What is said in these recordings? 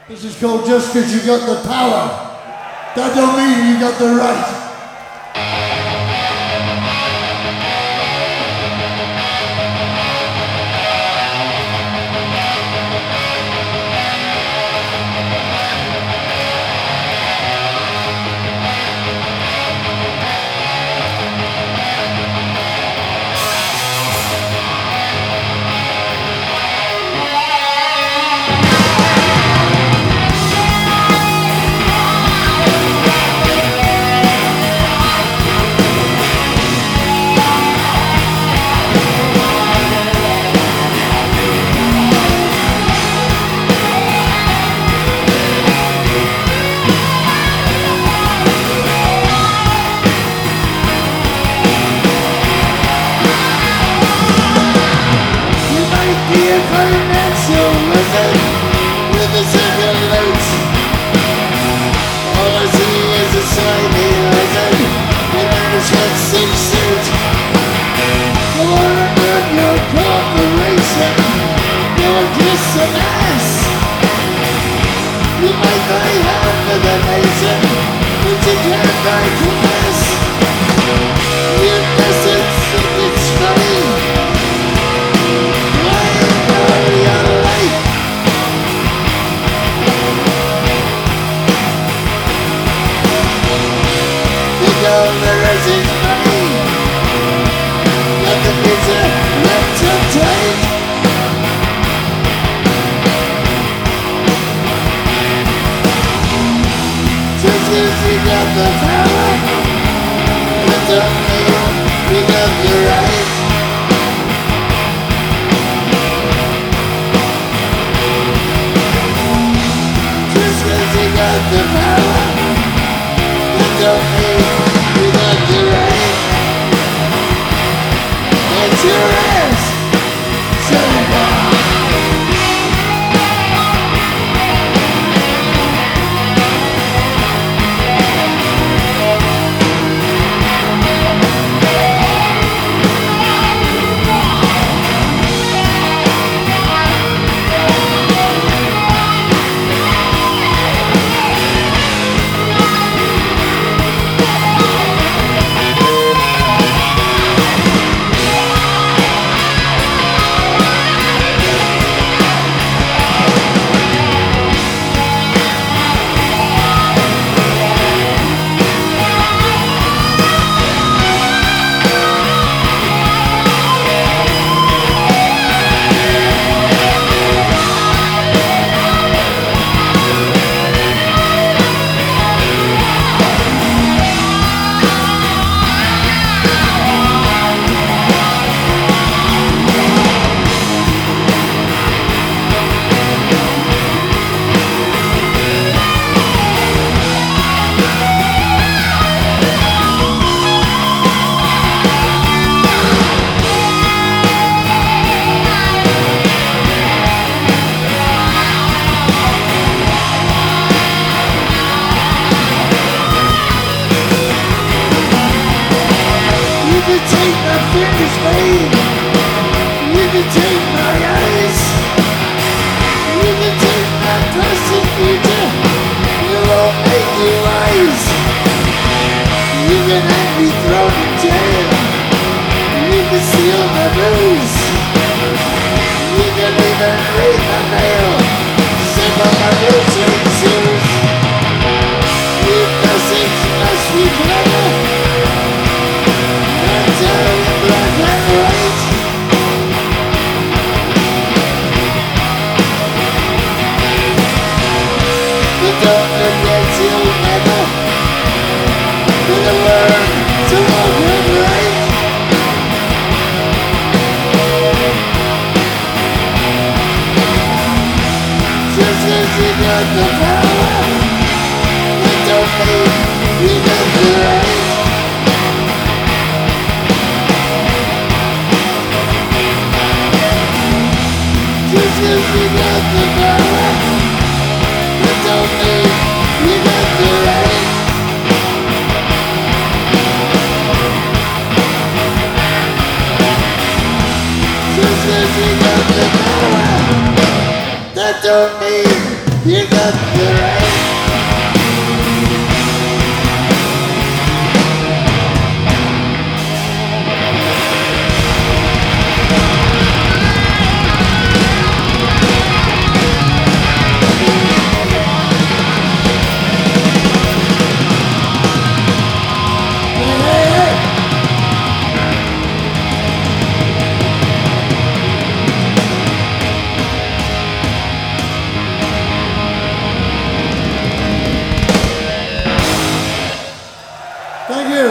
This is called Just 'Cause You Got the Power. That don't mean you got the right. Financial wizard with a second loot. All I see is a slimy lizard in a sweatsuit suit. Wanna burn your corporation, you'll kiss some ass. You might buy half of the nation, but you can't buy class. You message think it's funny. All there is money. Let the future left to take. Just 'cause you got the power, that don't mean you got the right. Just 'cause you got the power, that don't mean you got the right. It's your ass, somebody. You can take my fingers, babe. You can take my eyes. You can take my past and future. It won't make you wise. You can have me thrown in jail. You can steal my booze. You can even read my mail. Sip on my future shoes. You message must be clever. Black and white. But don't forget you'll never gonna learn to love and right. Just 'cause you got the power, it don't mean you got the right. Just 'cause you got the power, it don't mean you got the right. Just 'cause you got the power, that don't mean you got Thank you.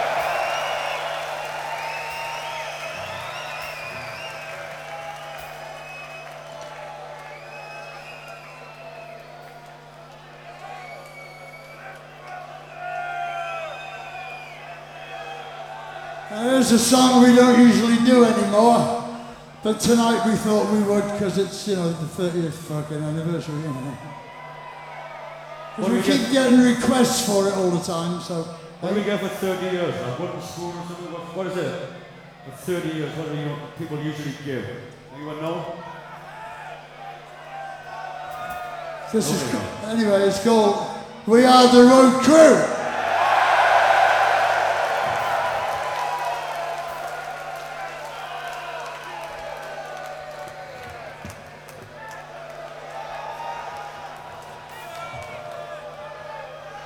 Now, here's a song we don't usually do anymore, but tonight we thought we would because it's, you know, the 30th fucking anniversary, you know. 'Cause we keep getting requests for it all the time, so. What do we get for 30 years? A wooden spoon or something? What is it? For 30 years, what do people usually give? Anyone know? This is, anyway, it's called We Are the Road Crew.